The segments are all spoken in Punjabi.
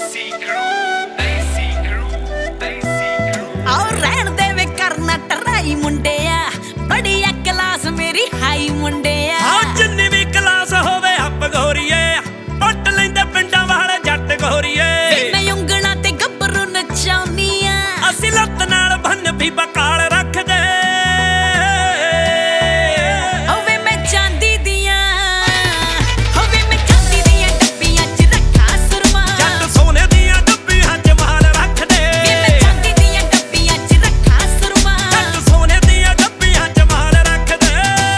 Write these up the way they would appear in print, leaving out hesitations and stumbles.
आओ रहन दे वे करना टराई मुंडिया बड़ी क्लास मेरी हाई मुंडिया जिन्नी भी क्लास होवे अप गोरीए पट लेंदे पिंडां वाले जट गोरीए मैं उंगणा ते गब्बरू नचाउनिया ਅਸੀਂ ਲੱਤ ਨਾਲ ਬੰਨ ਵੀ ਬਕਾਲ ਰੱਖਦੇ ਹੋਵੇ ਮੈਂ ਚਾਂਦੀ ਦੀਆਂ ਹੋਵੇ ਮੈਂ ਚਾਂਦੀ ਦੀਆਂ ਡੱਬੀਆਂ 'ਚ ਰੱਖਾ ਸੁਰਮਾ ਜੱਟ ਸੋਨੇ ਦੀਆਂ ਡੱਬੀਆਂ 'ਚ ਮਾਲ ਰੱਖਦੇ ਮੈਂ ਚਾਂਦੀ ਦੀਆਂ ਡੱਬੀਆਂ 'ਚ ਰੱਖਾ ਸੁਰਮਾ ਜੱਟ ਸੋਨੇ ਦੀਆਂ ਡੱਬੀਆਂ 'ਚ ਮਾਲ ਰੱਖਦੇ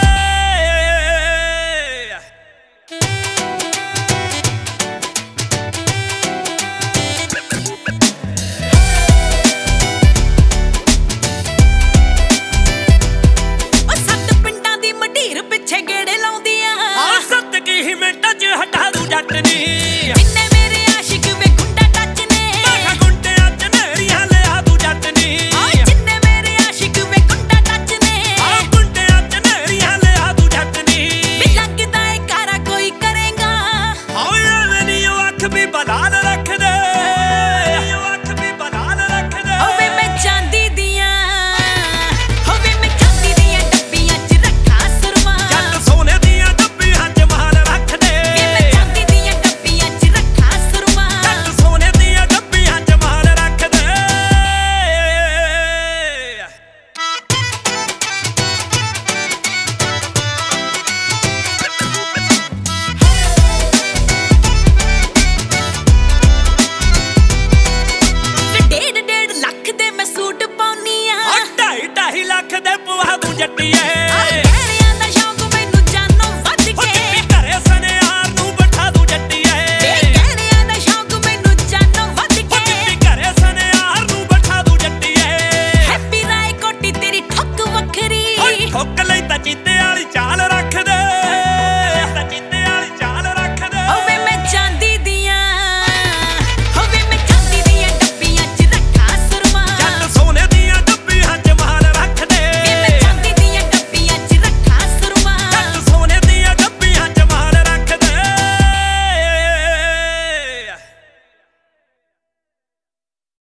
ਪਿੱਛੇ ਗੇੜੇ ਲਾਉਂਦੀਆਂ ਆ ਸੱਤ ਕੀ ਮਿੰਟਾਂ 'ਚ ਹਟਾ ਦੂ ਜੱਟ ਨੀ ਜਿੰਨੇ ਮੇਰੇ ਆਸ਼ਿਕ ਵੇ ਗੁੰਡਾ ਟੱਚ ਨੇ ਮੈਂ ਗੁੰਡਿਆਂ 'ਚ ਨੇਰੀਆਂ ਲਿਆ ਦੂ ਜੱਟ ਨੀ ਜਿੰਨੇ ਮੇਰੇ ਆਸ਼ਿਕ ਵੇ ਗੁੰਡਾ ਟੱਚ ਨੇ ਆ ਗੁੰਡਿਆਂ 'ਚ ਨੇਰੀਆਂ ਲਿਆ ਦੂ ਜੱਟ ਨੀ ਵੀ ਲੱਗਦਾ ਏ ਕਾਰਾ ਕੋਈ ਕਰੇਗਾ ਓਏ ਐਵੇਂ ਨੀ ਉਹ ਅੱਖ ਵੀ ਬਲਾਲ ਰੱਖਦੇ ਉਹ ਅੱਖ ਵੀ ਬਲਾਲ ਰੱਖਦੇ ਹੋਵੇ ਮੈਂ ਚਾਂਦੀ ਦੀਆਂ ਹੋਵੇ ਮੈਂ ਚਾਂਦੀ ਦੀਆਂ ਡੱਬੀਆਂ 'ਚ ਰੱਖਾ ਸੁਰਮਾ ਜੱਟ ਸੋਨੇ ਦੀਆਂ ਡੱਬੀਆਂ 'ਚ ਮਾਲ ਰੱਖਦੇ ਮੈਂ ਚਾਂਦੀ ਦੀਆਂ ਡੱਬੀਆਂ 'ਚ ਰੱਖਾ ਸੁਰਮਾ ਜੱਟ ਸੋਨੇ ਦੀਆਂ ਡੱਬੀਆਂ 'ਚ ਮਾਲ ਰੱਖਦੇ ਡੇਢ ਲੱਖ ਦੇ ਮੈਂ ਸੂਟ ਪਾਉਣੀ ਆ 2.5 ਲੱਖ ਦੇ ਪਵਾ ਦੂ ਜੱਟੀਏ